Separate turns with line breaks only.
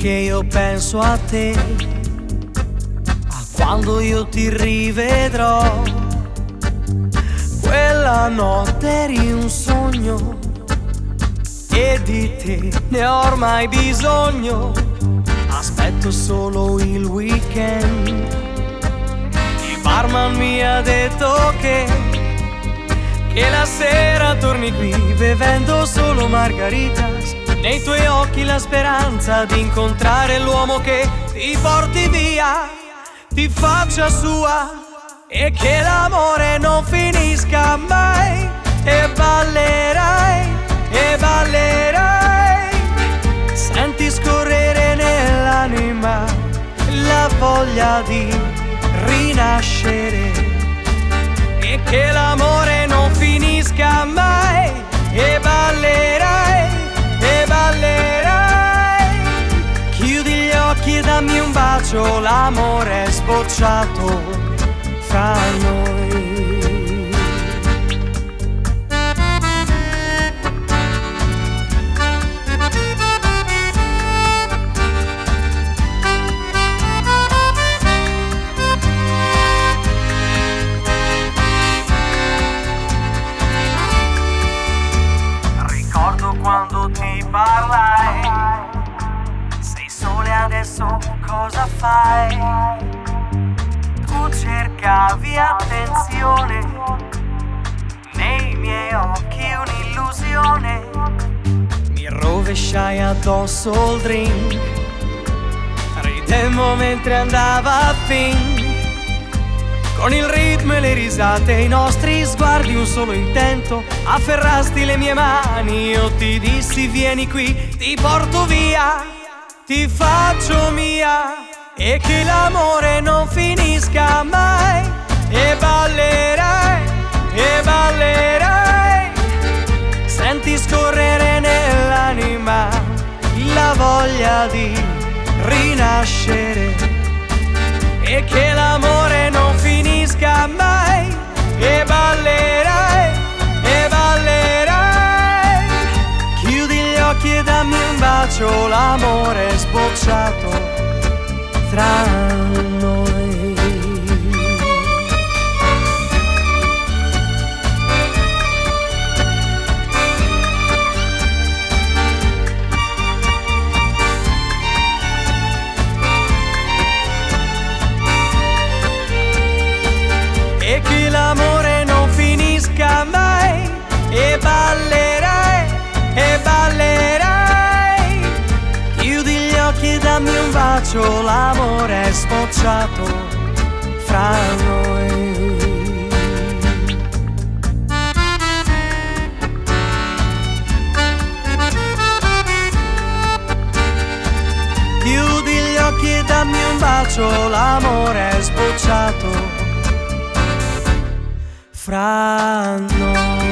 che io penso a te, a quando io ti rivedrò. Quella notte eri un sogno e di te ne ho ormai bisogno. Aspetto solo il weekend. Il barman mi ha detto che la sera torni qui bevendo solo margaritas. Nei tuoi occhi la speranza di incontrare l'uomo che ti porti via, ti faccia sua e che l'amore non finisca mai. E ballerai, e ballerai, senti scorrere nell'anima la voglia di rinascere e che l'amore non finisca mai. E ballerai, e ballerai, chiudi gli occhi e dammi un bacio, l'amore è sbocciato fra noi. Quando ti parlai, sei sole adesso cosa fai? Tu cercavi attenzione, nei miei occhi un'illusione. Mi rovesciai addosso il drink, ridemmo mentre andava a fin. Con il ritmo e le risate, i nostri sguardi, un solo intento. Afferrasti le mie mani, io ti dissi vieni qui, ti porto via, ti faccio mia e che l'amore non finisca mai. E ballerai, e ballerai, senti scorrere nell'anima la voglia di rinascere e che l'amore non finisca mai. E ballerai, e ballerai, chiudi gli occhi e dammi un bacio, l'amore è sbocciato tra noi. E che l'amore non finisca mai. E ballerai, e ballerai, chiudi gli occhi e dammi un bacio, l'amore è sbocciato fra noi. Chiudi gli occhi e dammi un bacio, l'amore è sbocciato fra noi.